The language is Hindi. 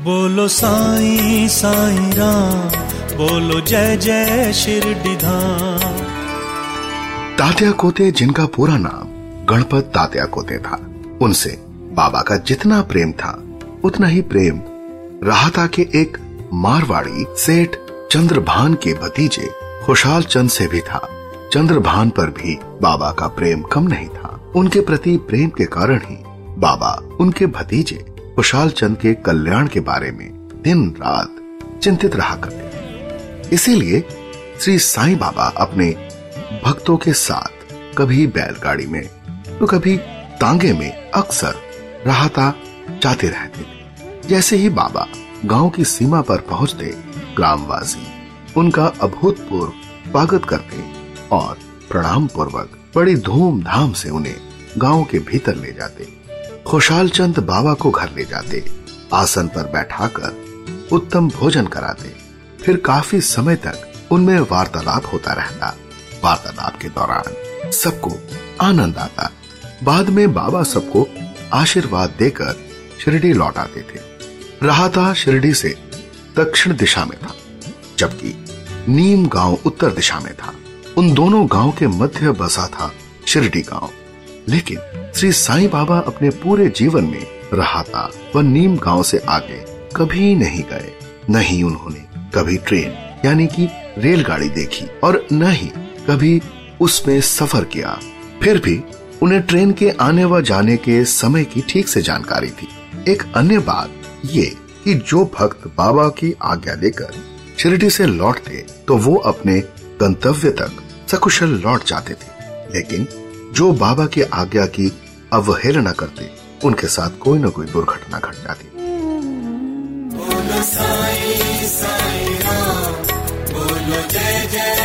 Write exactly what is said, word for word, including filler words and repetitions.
बोलो साईं साईं राम, बोलो जय जय शिरडी धाम। तात्या कोते, जिनका पूरा नाम गणपत तात्या कोते था, उनसे बाबा का जितना प्रेम था उतना ही प्रेम राहता के एक मारवाड़ी सेठ चंद्रभान के भतीजे खुशाल चंद से भी था। चंद्रभान पर भी बाबा का प्रेम कम नहीं था। उनके प्रति प्रेम के कारण ही बाबा उनके भतीजे खुशाल चंद के कल्याण के बारे में दिन रात चिंतित रहा करते। इसीलिए श्री साईं बाबा अपने भक्तों के साथ कभी बैलगाड़ी में तो कभी तांगे में अक्सर राहता जाते रहते थे। जैसे ही बाबा गांव की सीमा पर पहुंचते, ग्रामवासी उनका अभूतपूर्व स्वागत करते और प्रणाम पूर्वक बड़ी धूमधाम से उन्हें गांव के भीतर ले जाते। खुशाल चंद बाबा को घर ले जाते, आसन पर बैठाकर उत्तम भोजन कराते। फिर काफी समय तक उनमें वार्तालाप होता रहता। वार्तालाप के दौरान सबको आनंद आता। बाद में बाबा सबको आशीर्वाद देकर शिरडी लौट आते थे। राहता शिरडी से दक्षिण दिशा में था, जबकि नीम गांव उत्तर दिशा में था। उन दोनों गांव के मध्य बसा था शिरडी गांव। लेकिन श्री साईं बाबा अपने पूरे जीवन में राहता व नीम गांव से आगे कभी नहीं गए। न ही उन्होंने कभी ट्रेन यानी कि रेलगाड़ी देखी और न ही कभी उसमें सफर किया। फिर भी उन्हें ट्रेन के आने व जाने के समय की ठीक से जानकारी थी। एक अन्य बात ये कि जो भक्त बाबा की आज्ञा लेकर शिरडी से लौटते तो वो अपने गंतव्य तक सकुशल लौट जाते थे। लेकिन जो बाबा की आज्ञा की अवहेलना करते, उनके साथ कोई न कोई दुर्घटना घट जाती। बोलो साईं साईं राम, बोलो जय जय